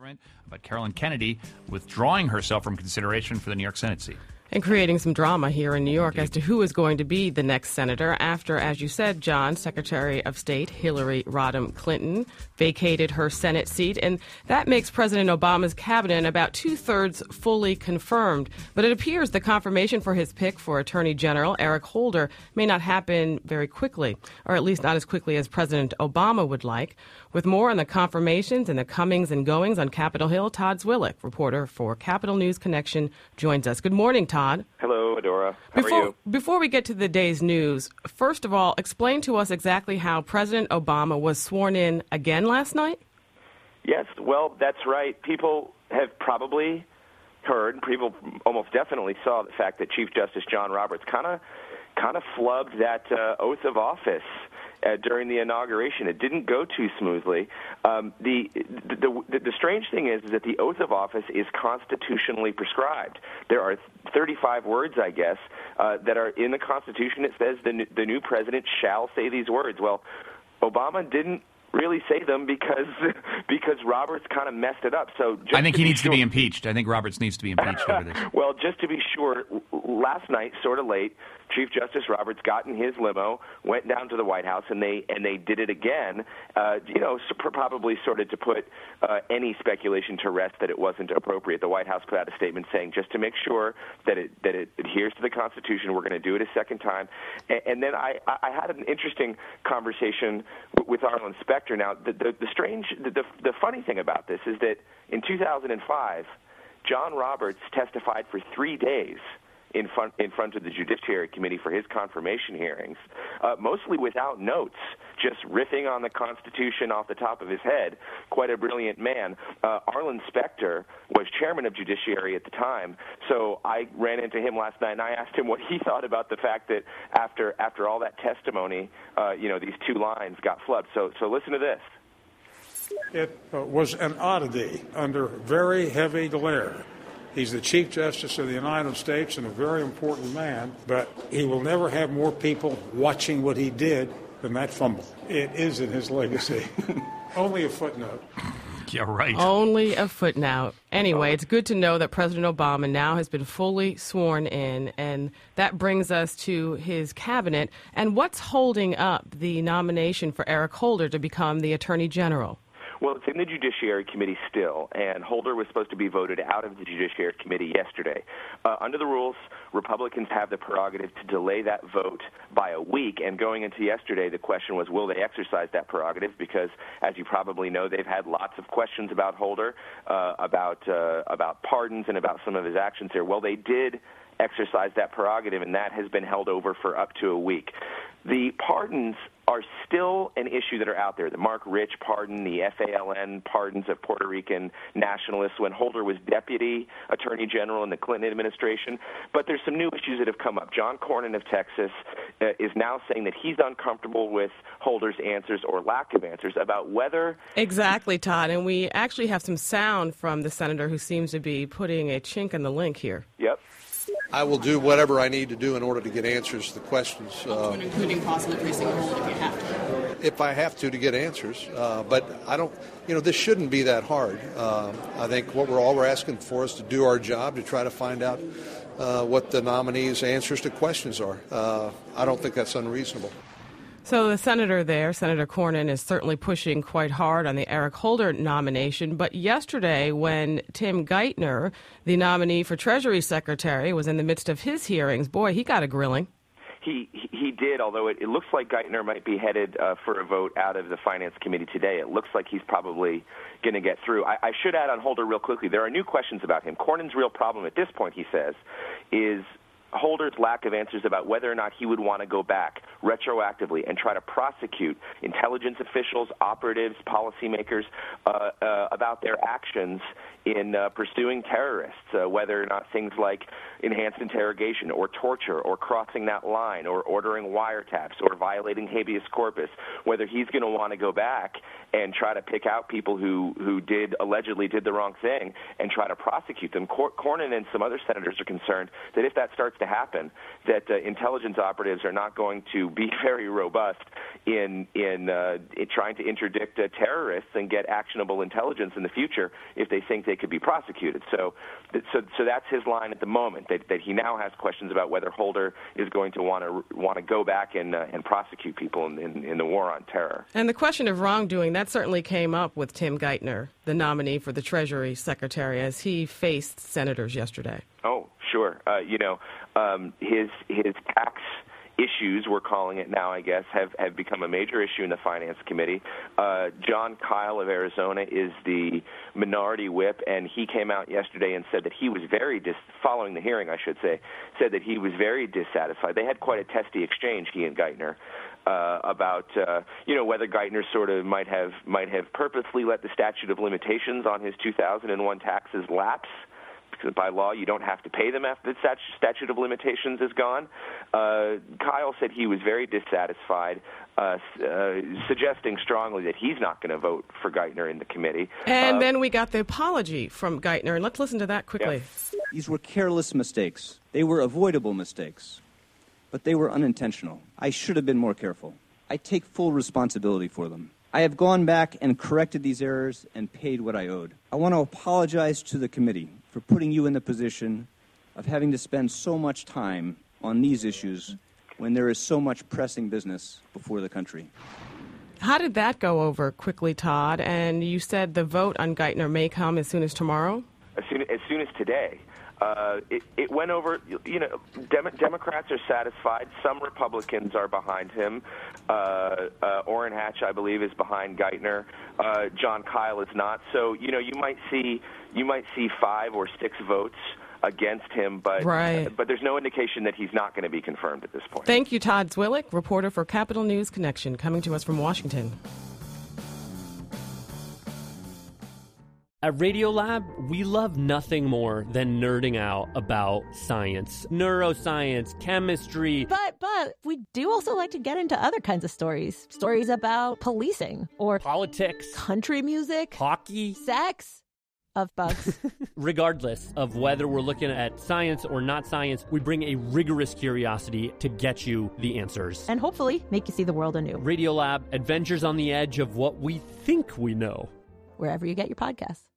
About Carolyn Kennedy withdrawing herself from consideration for the New York Senate seat. And creating some drama here in New York Indeed. as to who is going to be the next senator after, as you said, John, Secretary of State Hillary Rodham Clinton vacated her Senate seat. And that makes President Obama's cabinet about two-thirds fully confirmed. But it appears the confirmation for his pick for Attorney General Eric Holder may not happen very quickly, or at least not as quickly as President Obama would like. With more on the confirmations and the comings and goings on Capitol Hill, Todd Zwillich, reporter for Capitol News Connection, joins us. Good morning, Todd. Hello, Adora. How are you? Before we get to the day's news, first of all, explain to us exactly how President Obama was sworn in again last night. Yes, well, that's right. People have probably heard, people almost definitely saw the fact that Chief Justice John Roberts kind of flubbed that oath of office during the inauguration. It didn't go too smoothly. The strange thing is that the oath of office is constitutionally prescribed. There are 35 words, I guess, that are in the Constitution. It says the new president shall say these words. Well, Obama didn't really say them because Roberts kind of messed it up. So I think he needs to be impeached. I think Roberts needs to be impeached over this. Well, just to be sure, last night, sort of late, Chief Justice Roberts got in his limo, went down to the White House, and they did it again. Probably sort of to put any speculation to rest that it wasn't appropriate. The White House put out a statement saying just to make sure that it adheres to the Constitution, we're going to do it a second time. And then I had an interesting conversation with Arlen Specter. Now, the funny thing about this is that in 2005, John Roberts testified for 3 days in front of the Judiciary Committee for his confirmation hearings, mostly without notes, just riffing on the Constitution off the top of his head. Quite a brilliant man. Arlen Specter was chairman of Judiciary at the time, so I ran into him last night and I asked him what he thought about the fact that after all that testimony, these two lines got flubbed. So listen to this. It was an oddity under very heavy glare. He's the Chief Justice of the United States and a very important man, but he will never have more people watching what he did than that fumble. It is in his legacy. Only a footnote. Yeah, right. Only a footnote. Anyway, it's good to know that President Obama now has been fully sworn in, and that brings us to his cabinet. And what's holding up the nomination for Eric Holder to become the Attorney General? Well, it's in the Judiciary Committee still, and Holder was supposed to be voted out of the Judiciary Committee yesterday. Under the rules, Republicans have the prerogative to delay that vote by a week, and going into yesterday, the question was, will they exercise that prerogative? Because, as you probably know, they've had lots of questions about Holder, about pardons and about some of his actions here. Well, they did exercise that prerogative, and that has been held over for up to a week. The pardons are still an issue that are out there. The Mark Rich pardon, the FALN pardons of Puerto Rican nationalists when Holder was Deputy Attorney General in the Clinton administration. But there's some new issues that have come up. John Cornyn of Texas is now saying that he's uncomfortable with Holder's answers or lack of answers about whether... Exactly, Todd. And we actually have some sound from the senator who seems to be putting a chink in the link here. Yep. I will do whatever I need to do in order to get answers to the questions. Including possibly placing a hold if you have to. If I have to get answers. But I don't, this shouldn't be that hard. I think what we're asking for is to do our job to try to find out what the nominees' answers to questions are. I don't think that's unreasonable. So the senator there, Senator Cornyn, is certainly pushing quite hard on the Eric Holder nomination. But yesterday, when Tim Geithner, the nominee for Treasury Secretary, was in the midst of his hearings, boy, he got a grilling. He did, although it looks like Geithner might be headed for a vote out of the Finance Committee today. It looks like he's probably going to get through. I should add on Holder real quickly. There are new questions about him. Cornyn's real problem at this point, he says, is Holder's lack of answers about whether or not he would want to go back retroactively and try to prosecute intelligence officials, operatives, policymakers about their actions in pursuing terrorists, whether or not things like enhanced interrogation or torture or crossing that line or ordering wiretaps or violating habeas corpus, whether he's going to want to go back and try to pick out people who allegedly did the wrong thing and try to prosecute them. Cornyn and some other senators are concerned that if that starts starts to happen, that intelligence operatives are not going to be very robust in trying to interdict terrorists and get actionable intelligence in the future if they think they could be prosecuted. So that's his line at the moment. That he now has questions about whether Holder is going to want to go back and prosecute people in the war on terror. And the question of wrongdoing, that certainly came up with Tim Geithner, the nominee for the Treasury Secretary, as he faced senators yesterday. Oh, sure. His tax issues, we're calling it now, I guess, have become a major issue in the Finance Committee. John Kyle of Arizona is the minority whip, and he came out yesterday and said that he was following the hearing, I should say, said that he was very dissatisfied. They had quite a testy exchange, he and Geithner, about whether Geithner sort of might have purposely let the statute of limitations on his 2001 taxes lapse. Because by law, you don't have to pay them after the statute of limitations is gone. Kyle said he was very dissatisfied, suggesting strongly that he's not going to vote for Geithner in the committee. And then we got the apology from Geithner, and let's listen to that quickly. Yeah. These were careless mistakes. They were avoidable mistakes, but they were unintentional. I should have been more careful. I take full responsibility for them. I have gone back and corrected these errors and paid what I owed. I want to apologize to the committee for putting you in the position of having to spend so much time on these issues when there is so much pressing business before the country. How did that go over quickly, Todd? And you said the vote on Geithner may come as soon as tomorrow? As soon as today. It went over, Democrats are satisfied. Some Republicans are behind him. Orrin Hatch, I believe, is behind Geithner. John Kyle is not. So, you might see 5 or 6 votes against him, but there's no indication that he's not going to be confirmed at this point. Thank you, Todd Zwillich, reporter for Capitol News Connection, coming to us from Washington. At Radiolab, we love nothing more than nerding out about science, neuroscience, chemistry. But we do also like to get into other kinds of stories. Stories about policing or politics, country music, hockey, sex, of bugs. Regardless of whether we're looking at science or not science, we bring a rigorous curiosity to get you the answers. And hopefully make you see the world anew. Radiolab, adventures on the edge of what we think we know. Wherever you get your podcasts.